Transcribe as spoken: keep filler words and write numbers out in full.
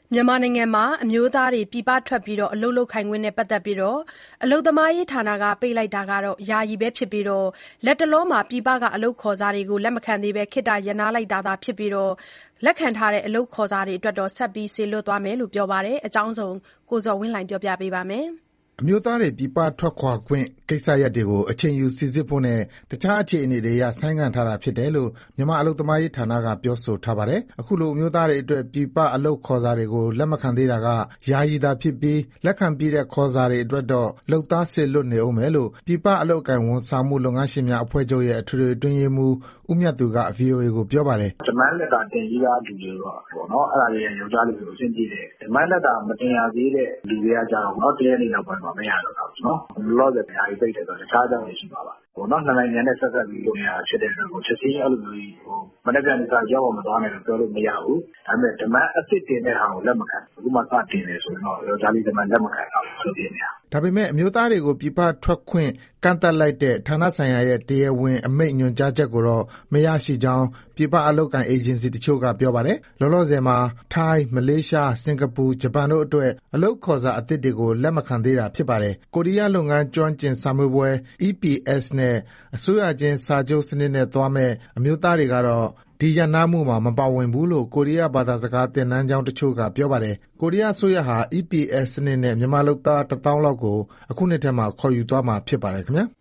မြန်မာနိုင်ငံမှာအမျိုးသားတွေပြည်ပထွက်ပြီးအလုပ်လုပ်ကိုင်ခွင့်နဲ့ပတ်သက်ပြီးအလုပ်သမားရေးဌာနကပိတ်လိုက်တာဟာယာယီပဲဖြစ်ပြီးလတ်တလောမှာပြည်ပကအလုပ်ခေါ်စာတွေကိုလက်မခံသေးဘဲခေတ္တရပ်နားလိုက်တာသာဖြစ်ပြီးလက်ခံထားတဲ့အလုပ်ခေါ်စာတွေအတွက်ဆက်ပြီးစေလွှတ်သွားမယ်လို့ပြောပါတယ်။ အကြောင်းစုံကိုဇော်ဝင်းလှိုင်ကပြောပြပါမယ်။အမျိုးသားတွေပြည်ပထွက်ခွာခွင့်ကိစ္စရပ်တွေကိုအချိန်ယူစိစစ်ဖို့နဲ့တခြားအခြေအနေတွေအရဆိုင်းငံ့ထားတာဖြစ်တယ်လို့မြန်မာအလုပ်သမားရေးဌာနကပြောဆိုထားပါတယ်။ အခုလိုအမျိုးသားတွေအတွက်ပြည်ပအလုပ်ခေါ်စာတွေကိုလက်မခံသေးတာကယာယီသာဖြစ်ပြီးလက်ခံပြီးတဲ့ခေါ်စာတွေအတွက်တော့လုပ်သားစေလွှတ်နေဦးမယ်လို့ပြည်ပအလုပ်အကိုင်ဝန်ဆောင်မှုလုပ်ငန်းရှင်များအဖွဲ့ချုပ်ရဲ့အထွေထွေအတွင်းရေးမှူးဦးမြတ်သူက ဗွီအိုအေကိုပြောပါတယ်။ Demand letter တင်ပြီးသားလူတွေတော့ပေါ့နော်အဲ့ဒါတွေယောက်ျားလေးတွေကိုအဆင်ပြေတယ်။ Demand letter မတင်ရသေးတဲ့လူတွေကကြတော့နော်တရက်နေ့နောက်ပိုင်းမှာမရတော့ဘူးနော်။လောလောဆယ်ယာယီပိတ်တယ်ဆိုတော့တခြားအကြောင်းတွေရှိပါပါ။ပေါ့နော်နှစ်နိုင်ငံနဲ့ဆက်ဆက်ပြီးလုပ်နေတာဖြစ်တဲ့အတွက်ကိုချက်ချင်းအဲ့လိုမျိုးဟိုမနေ့ကနေ့ကရောက်အောင်မသွားနိုင်လို့ပြောလို့မရဘူး။ဒါပေမဲ့ demand အစ်စ်တင်တဲ့ဟာကိုလက်မခံဘူး။အခုမှစတင်တယ်ဆိုရင်တော့ယောက်ျားလေး demand လက်မခံတော့ဘူးဆိုပြနေတာ။ဒါပေမဲ့အမျိုးသားတွေကိုပြည်ပထွက်ခွင့်ကန့်သတ်လိုက်တဲ့ဌာနဆိုင်ရာရဲ့တရားဝင်အမိန့်ညွှန်ကြားချက်ကိုတော့မရရှိကြောင်းပြည်ပအလုပ်ကိုင်အေဂျင်စီတချို့ကပြောပါတယ်။လောလောဆယ်မှာထိုင်း၊မလေးရှား၊စင်ကာပူ၊ဂျပန်တို့အတွက်အလုပ်ခေါ်စာအသစ်တွေကိုလက်မခံသေးတာဖြစ်ပါတယ်။ကိုရီးယားလုပ်ငန်းကျွမ်းကျင်စာမေးပွဲ အီး ပီ အက်စ် နဲ့အစိုးရချင်းစာချုပ်စနစ်နဲ့သွားမယ့်အမျိုးသားတွေကတော့ဒီရပ်နားမှုမှာမပါဝင်ဘူးလို့ကိုရီးယားဘာသာစကားသင်တန်းကျောင်းတချို့ကပြောပါတယ်။ကိုရီးယားအစိုးရဟာ အီး ပီ အက်စ် စနစ်နဲ့မြန်မာလုပ်သားတသောင်းလောက်ကိုအခုနှစ်ထဲမှာခေါ်ယူသွားမှာဖြစ်ပါတယ်ခင်ဗျာ။